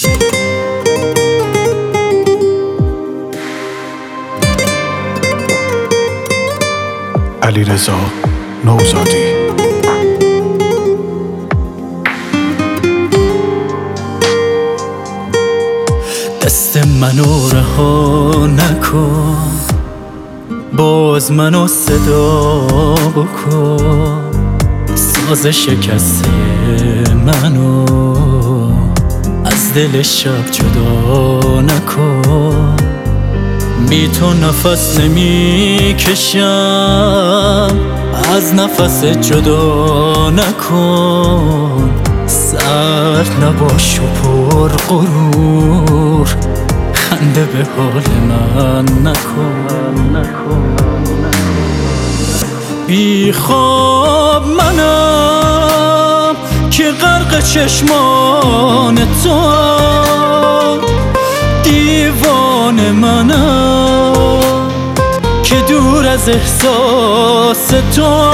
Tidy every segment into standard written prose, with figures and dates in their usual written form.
علیرضا نوزادی. دست منو رها نکن، باز منو صدا بکن، ساز شکسته منو از دل شب جدا نکن. بی تو نفس نمی کشم، از نفس جدا نکن. سرد نباش و پر غرور، خنده به حال من نکن. بی خواب منم که غرق چشمان تو، دیوانه منم که دور از احساس تو.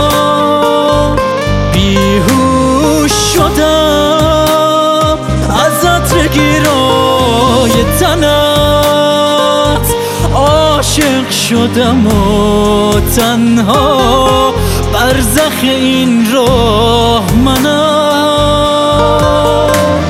بیهوش شدم از عطر گیرای تنت، عاشق شدم و تنها برزخ این راه منم.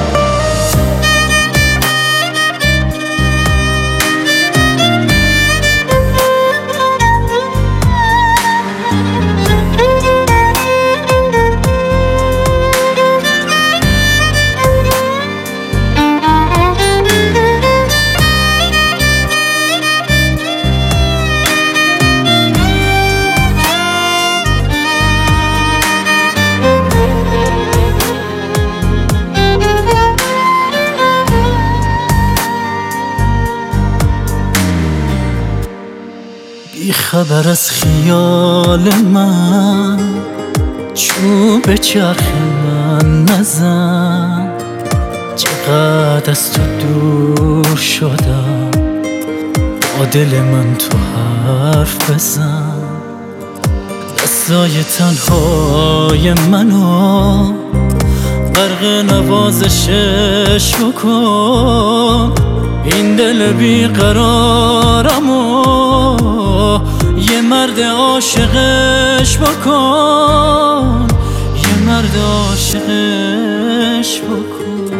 بی خبر از خیال من، چوب چرخ من نزن. چقدر از تو دور شدم، با دل من تو حرف بزن. دستای تنهای منو غرق نوازشش بکن. این دل بیقرارمو یه مرد عاشقش بکن، یه مرد عاشقش بکن.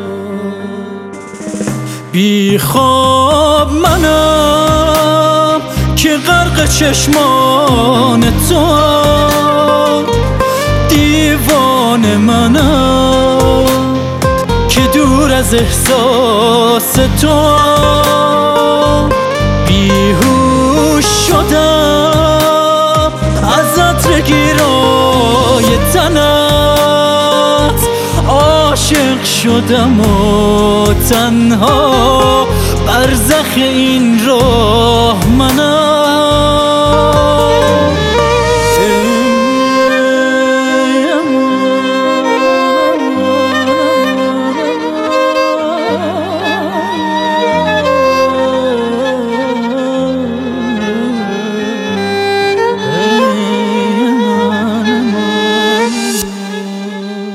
بی خواب منم که غرق چشمان تو، دیوانه منم که دور از احساس تو. بیهوش شدم از عطر گیرای تنت، عاشق شدم و تنها برزخ این راه منم.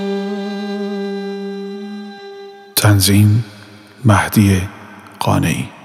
تنظیم مهدی قانعی.